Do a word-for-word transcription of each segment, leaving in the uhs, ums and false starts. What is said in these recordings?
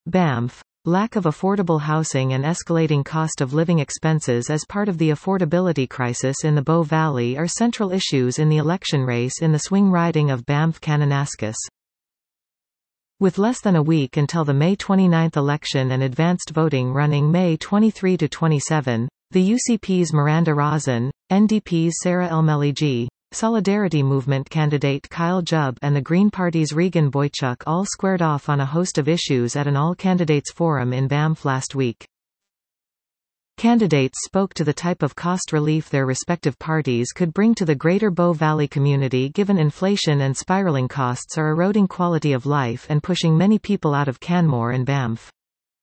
Banff. Lack of affordable housing and escalating cost of living expenses as part of the affordability crisis in the Bow Valley are central issues in the election race in the swing riding of Banff-Kananaskis. With less than a week until the May twenty-ninth election and advanced voting running May twenty-third to twenty-seventh, the U C P's Miranda Rawson, N D P's Sarah Elmelege, Solidarity Movement candidate Kyle Jubb and the Green Party's Regan Boychuk all squared off on a host of issues at an all-candidates forum in Banff last week. Candidates spoke to the type of cost relief their respective parties could bring to the Greater Bow Valley community given inflation and spiraling costs are eroding quality of life and pushing many people out of Canmore and Banff.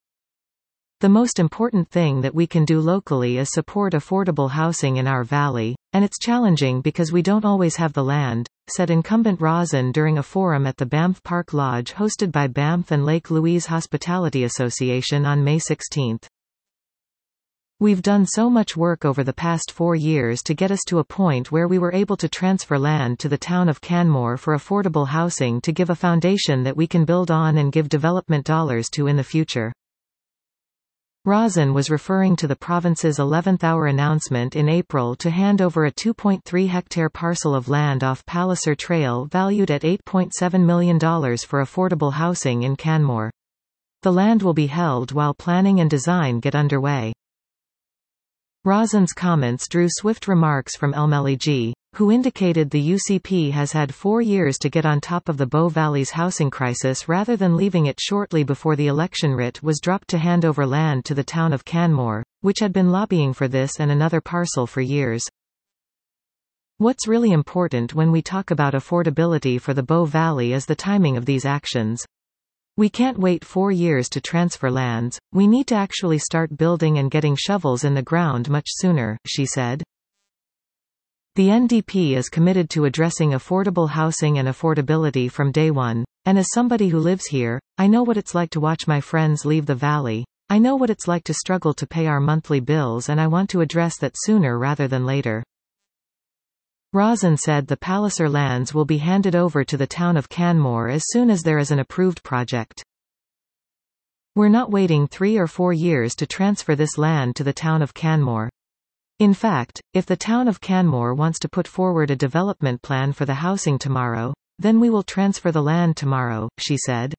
The most important thing that we can do locally is support affordable housing in our valley, and it's challenging because we don't always have the land, said incumbent Rawson during a forum at the Banff Park Lodge hosted by Banff and Lake Louise Hospitality Association on May sixteenth. We've done so much work over the past four years to get us to a point where we were able to transfer land to the town of Canmore for affordable housing to give a foundation that we can build on and give development dollars to in the future. Rawson was referring to the province's eleventh hour announcement in April to hand over a two point three hectare parcel of land off Palliser Trail valued at eight point seven million dollars for affordable housing in Canmore. The land will be held while planning and design get underway. Rawson's comments drew swift remarks from Elmelege, who indicated the U C P has had four years to get on top of the Bow Valley's housing crisis rather than leaving it shortly before the election writ was dropped to hand over land to the town of Canmore, which had been lobbying for this and another parcel for years. What's really important when we talk about affordability for the Bow Valley is the timing of these actions. We can't wait four years to transfer lands, we need to actually start building and getting shovels in the ground much sooner, she said. The N D P is committed to addressing affordable housing and affordability from day one, and as somebody who lives here, I know what it's like to watch my friends leave the valley, I know what it's like to struggle to pay our monthly bills, and I want to address that sooner rather than later. Rawson said the Palliser lands will be handed over to the town of Canmore as soon as there is an approved project. We're not waiting three or four years to transfer this land to the town of Canmore. In fact, if the town of Canmore wants to put forward a development plan for the housing tomorrow, then we will transfer the land tomorrow, she said.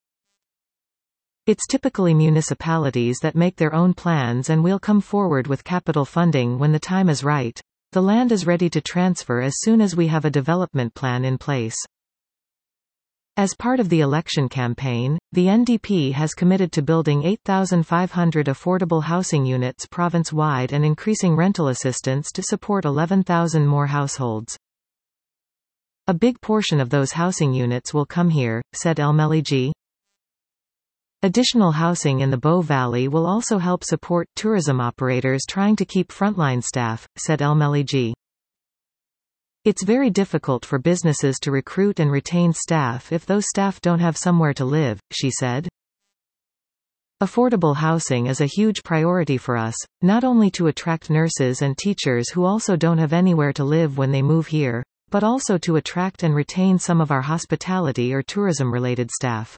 It's typically municipalities that make their own plans and we'll come forward with capital funding when the time is right. The land is ready to transfer as soon as we have a development plan in place. As part of the election campaign, the N D P has committed to building eight thousand five hundred affordable housing units province-wide and increasing rental assistance to support eleven thousand more households. A big portion of those housing units will come here, said Elmelege. Additional housing in the Bow Valley will also help support tourism operators trying to keep frontline staff, said Elmelege. It's very difficult for businesses to recruit and retain staff if those staff don't have somewhere to live, she said. Affordable housing is a huge priority for us, not only to attract nurses and teachers who also don't have anywhere to live when they move here, but also to attract and retain some of our hospitality or tourism-related staff.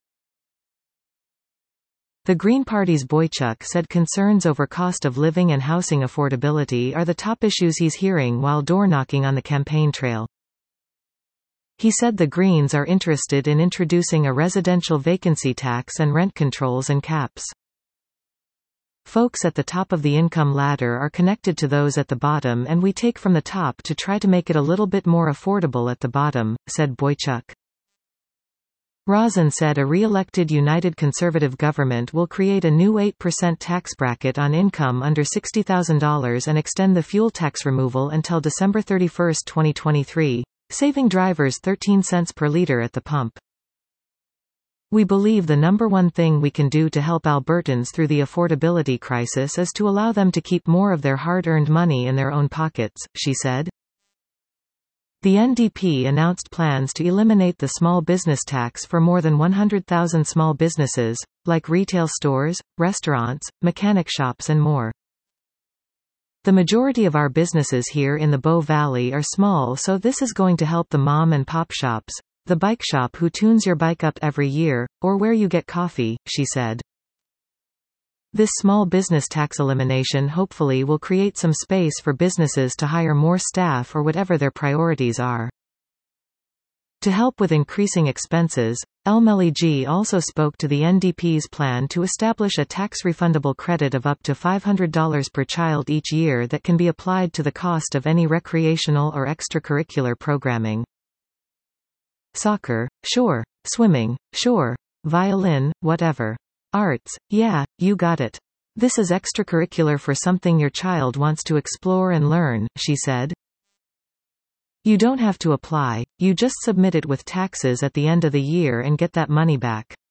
The Green Party's Boychuk said concerns over cost of living and housing affordability are the top issues he's hearing while door-knocking on the campaign trail. He said the Greens are interested in introducing a residential vacancy tax and rent controls and caps. Folks at the top of the income ladder are connected to those at the bottom, and we take from the top to try to make it a little bit more affordable at the bottom, said Boychuk. Rawson said a re-elected United Conservative government will create a new eight percent tax bracket on income under sixty thousand dollars and extend the fuel tax removal until December thirty-first, twenty twenty-three, saving drivers thirteen cents per litre at the pump. We believe the number one thing we can do to help Albertans through the affordability crisis is to allow them to keep more of their hard-earned money in their own pockets, she said. The N D P announced plans to eliminate the small business tax for more than one hundred thousand small businesses, like retail stores, restaurants, mechanic shops and more. The majority of our businesses here in the Bow Valley are small, so this is going to help the mom and pop shops, the bike shop who tunes your bike up every year, or where you get coffee, she said. This small business tax elimination hopefully will create some space for businesses to hire more staff or whatever their priorities are. To help with increasing expenses, El-Meligi also spoke to the N D P's plan to establish a tax-refundable credit of up to five hundred dollars per child each year that can be applied to the cost of any recreational or extracurricular programming. Soccer? Sure. Swimming? Sure. Violin? Whatever. Arts? Yeah, you got it. This is extracurricular for something your child wants to explore and learn, she said. You don't have to apply, you just submit it with taxes at the end of the year and get that money back.